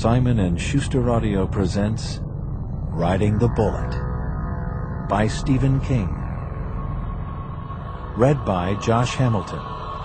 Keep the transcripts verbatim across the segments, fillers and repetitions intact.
Simon and Schuster Audio presents Riding the Bullet by Stephen King. Read by Josh Hamilton.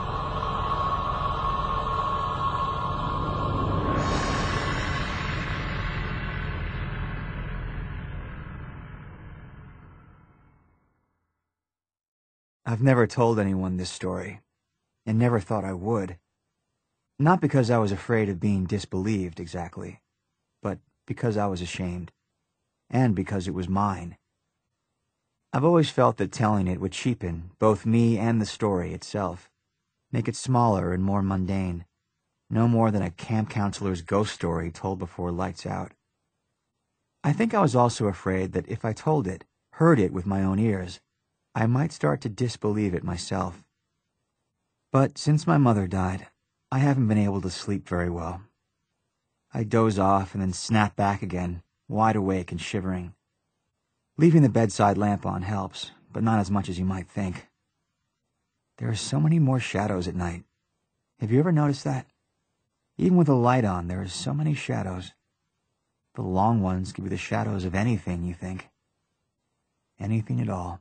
I've never told anyone this story, and never thought I would. Not because I was afraid of being disbelieved, exactly, but because I was ashamed, and because it was mine. I've always felt that telling it would cheapen both me and the story itself, make it smaller and more mundane, no more than a camp counselor's ghost story told before lights out. I think I was also afraid that if I told it, heard it with my own ears, I might start to disbelieve it myself. But since my mother died, I haven't been able to sleep very well. I doze off and then snap back again, wide awake and shivering. Leaving the bedside lamp on helps, but not as much as you might think. There are so many more shadows at night. Have you ever noticed that? Even with a light on, there are so many shadows. The long ones could be the shadows of anything, you think. Anything at all.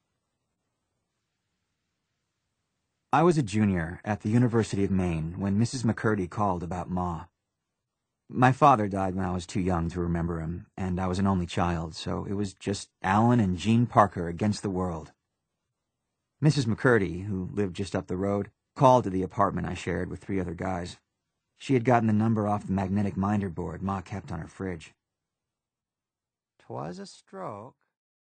I was a junior at the University of Maine when Missus McCurdy called about Ma. My father died when I was too young to remember him, and I was an only child, so it was just Alan and Jean Parker against the world. Missus McCurdy, who lived just up the road, called to the apartment I shared with three other guys. She had gotten the number off the magnetic minder board Ma kept on her fridge. "'Twas a stroke,"